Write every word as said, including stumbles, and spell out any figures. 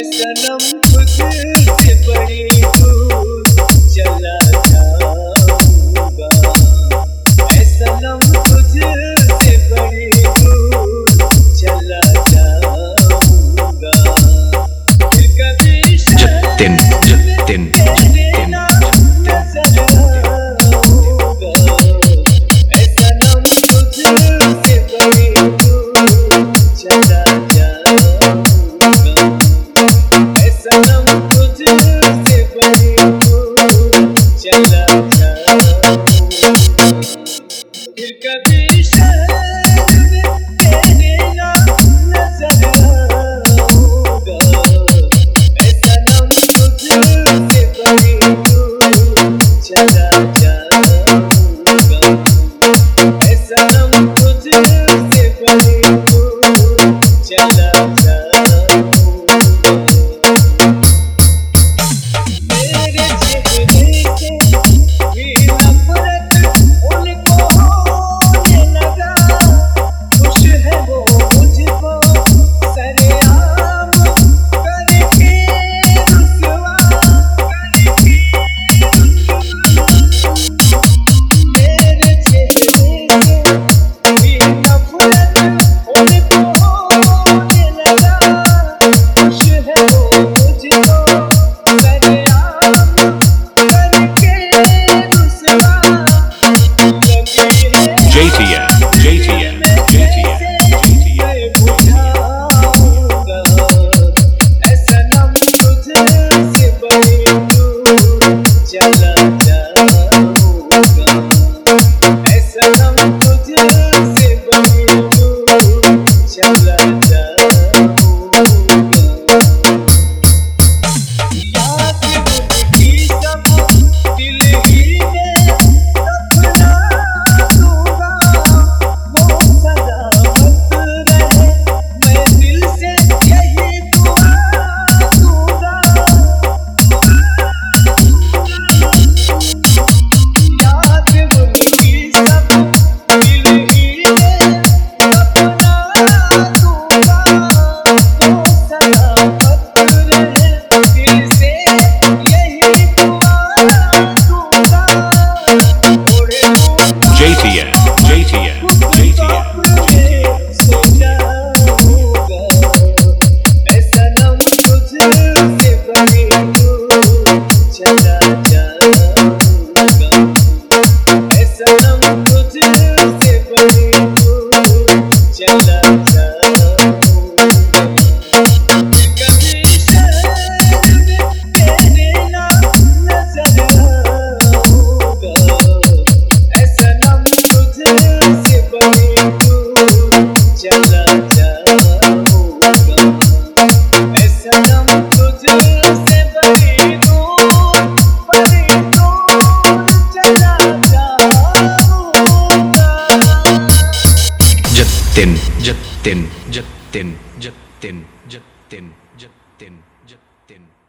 सनम तुझसे बड़ी दूर चला जाऊंगा, ऐ सनम तुझसे बड़ी दूर चला जाऊंगा। फिर कभी जतिन जतिन जतिन नजर आऊंगा, ऐ सनम तुझसे बड़ी दूर चला जाऊंगा, ऐ सनम तुझसे बड़ी दूर चला जाऊंगा। फिर कभी शहर में तेरे नाम नजर आऊंगा, ऐ सनम तुझसे बड़ी दूर चला जाऊंगा, ऐ सनम तुझसे बड़ी दूर चला जाऊंगा। मेरे चेहरे से भी नफरत उनको होने लगा, खुश है वो मुझको सरेआम करके रुसवा करके रुसवा। मेरे चेहरे से भी नफरत उनको होने लगा, खुश है वो मुझको सरेआम करके रुसवा। लगी है J T M J T M J T M J T M मैं बुझाऊंगा, ऐ सनम तुझसे बड़ी दूर चला जाऊंगा, ऐ सनम तुझसे बड़ी दूर चला जाऊंगा। याद मुझकी सब दिल ही में दफना दूंगा, वो सलामत रहे मैं दिल से यही दुआ दूंगा। याद मुझकी सब दिल ही में दफना दूंगा, वो सलामत रहे दिल से यही दुआ दूंगा। ओढ़े दूंगा J T M J T M J T M सो जाऊंगा, ऐ सनम तुझसे बड़ी दूर चला जाऊंगा, ऐ सनम तुझसे बड़ी दूर चला जाऊंगा। फिर कभी शहर में तेरे नाम नजर आऊंगा, ऐ सनम तुझसे बड़ी दूर चला जाऊंगा, ऐ सनम तुझसे बड़ी दूर बड़ी दूर चला जाऊंगा। जतिन जतिन जतिन जतिन जतिन जतिन जतिन